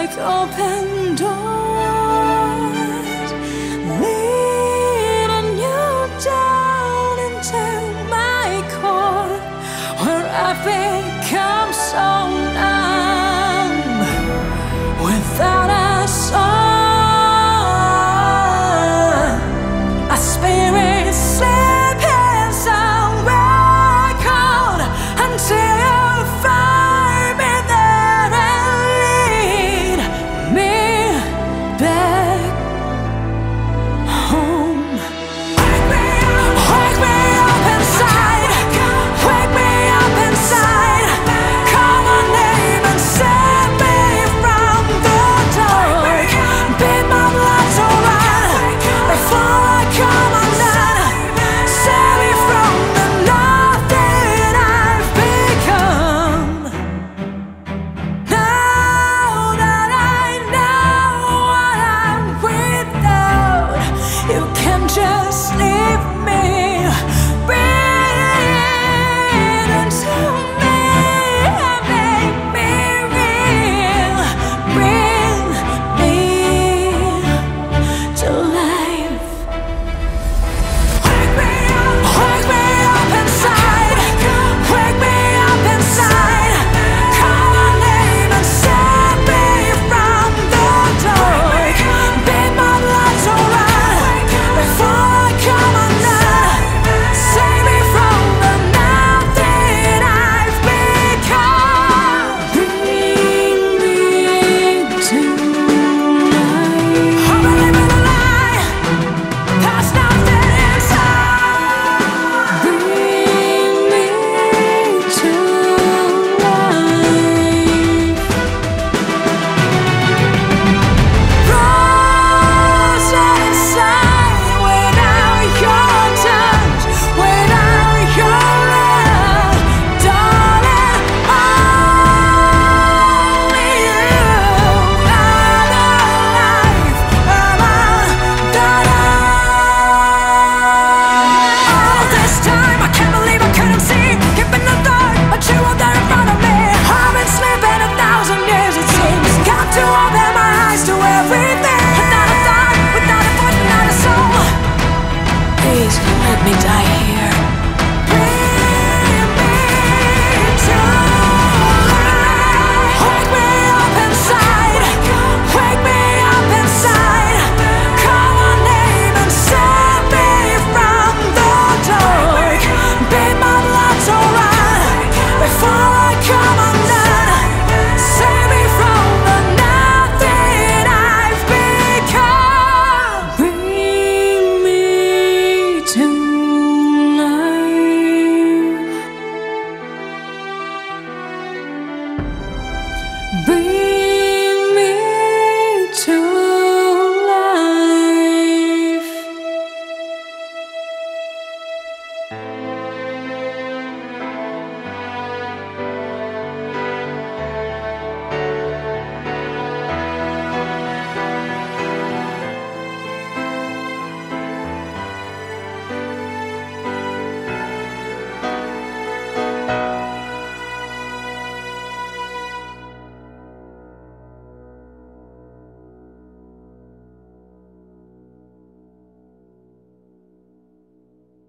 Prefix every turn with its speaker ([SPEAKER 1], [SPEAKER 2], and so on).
[SPEAKER 1] with open doors, leading you down into my core, where I've become so numb without a song. A spirit sleeping so record until you find me there and lead me back home. Wake me up inside, wake me up inside. Call my name and set me from the dark. Beat my blood so right before I come undone. Save me from the nothing I've become. Now that I know what I'm without, you can just leave me. Breathe into me and make me real. Bring me to life. Wake me up inside. Wake me up inside. Call my name and set me from the dark. Beat my blood so right before I come undone. Save me from the nothing I've become. Bring me to life. I'm living a lie. There's nothing inside. Bring me to life. Frozen inside without your touch, without your love, darling. Only you are the life of my daughter. All this time I can't believe I couldn't see. Keeping the dark, but you were there in front of me. I've been sleeping 1,000 years it seems. Got to open my eyes to everything. Without a thought, without a voice, without a soul. Please let me die here. Bring me to life. Wake me up inside. Wake me up inside. Call my name and set me from the dark. Beat my blood so right before I come undone. Save me from the nothing I've become. Bring me to life. Bring